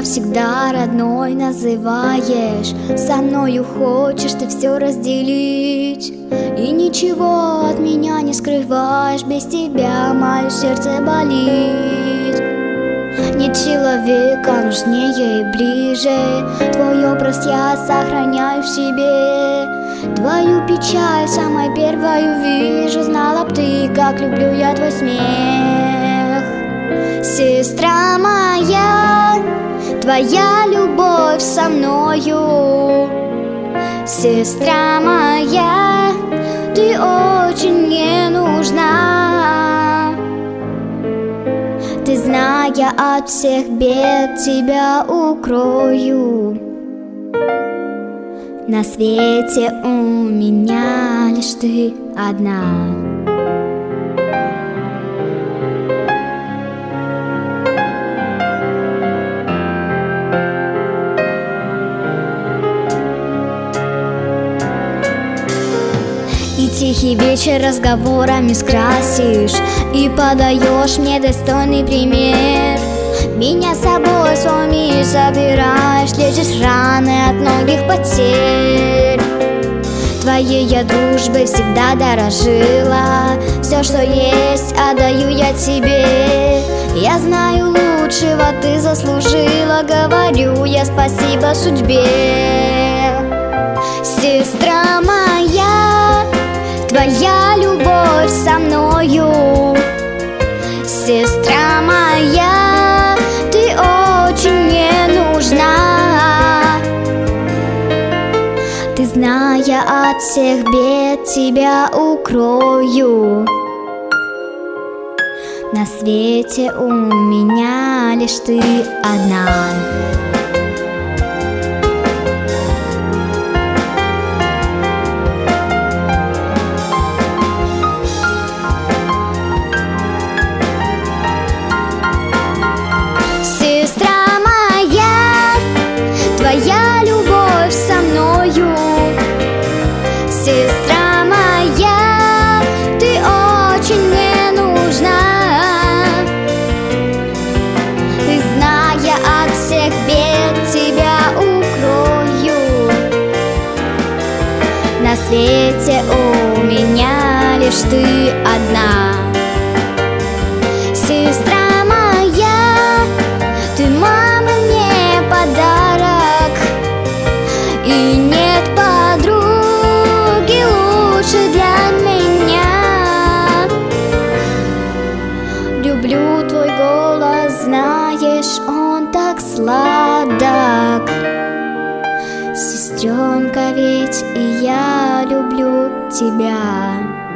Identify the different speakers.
Speaker 1: всегда родной называешь. Со мною хочешь ты все разделить, и ничего от меня не скрываешь. Без тебя мое сердце болит. Нет человека нужнее и ближе. Твой образ я сохраняю в себе. Твою печаль самой первою вижу. Знала б ты, как люблю я твой смех. Сестра моя, твоя любовь со мною. Сестра моя, ты очень мне нужна. Ты, зная от всех бед, тебя укрою. На свете у меня лишь ты одна. И тихий вечер разговорами скрасишь, и подаешь мне достойный пример. Меня с собой в свой мир забираешь, лечишь раны от многих потерь. Твоей я дружбой всегда дорожила. Все, что есть, отдаю я тебе. Я знаю, лучшего ты заслужила. Говорю я спасибо судьбе. Сестра моя, твоя любовь со мною. Сестра моя, ты очень мне нужна. Ты, зная от всех бед, тебя укрою. На свете у меня лишь ты одна. Твоя любовь со мною. Сестра моя, ты очень мне нужна. Ты, зная от всех бед, тебя укрою. На свете у меня лишь ты одна. Сестра моя, ты мама мне подарок. И нет подруги лучше для меня. Люблю твой голос, знаешь, он так сладок. Сестренка, ведь и я люблю тебя.